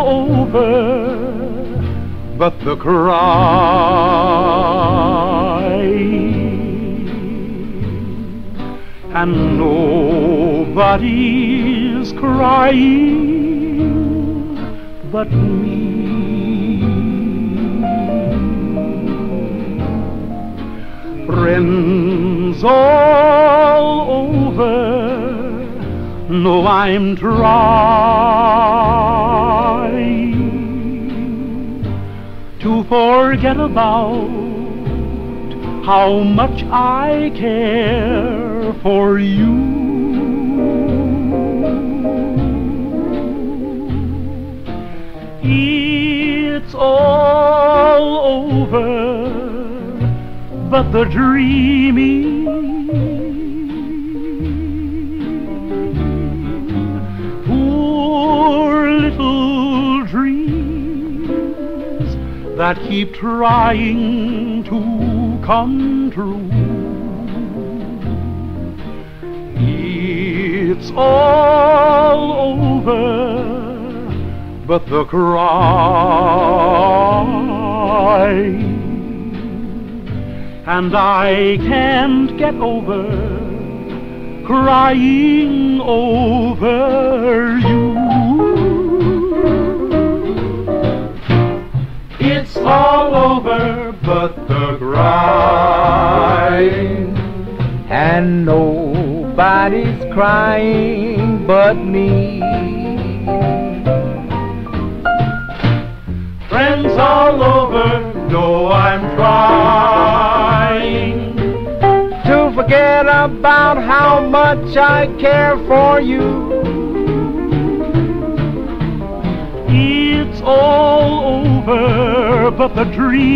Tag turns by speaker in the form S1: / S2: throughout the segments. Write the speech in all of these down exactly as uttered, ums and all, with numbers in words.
S1: over, but the crying, and nobody's crying but me. Friends all over know I'm trying to forget about how much I care for you. It's all over, but the dreaming, poor little dreams that keep trying to come true. It's all over, but the crying, and I can't get over crying over you. It's all over, but the crying,
S2: and nobody's crying but me.
S1: Friends all over know I'm trying
S2: to forget about how much I care for you.
S1: It's all over, but the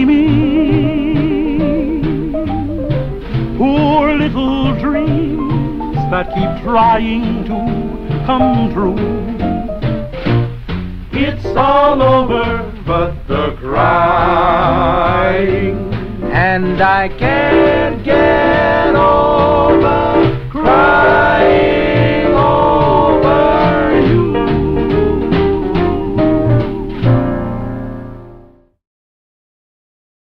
S1: dreaming, poor little dreams that keep trying to come true. It's all over, but the crying,
S2: and I can't get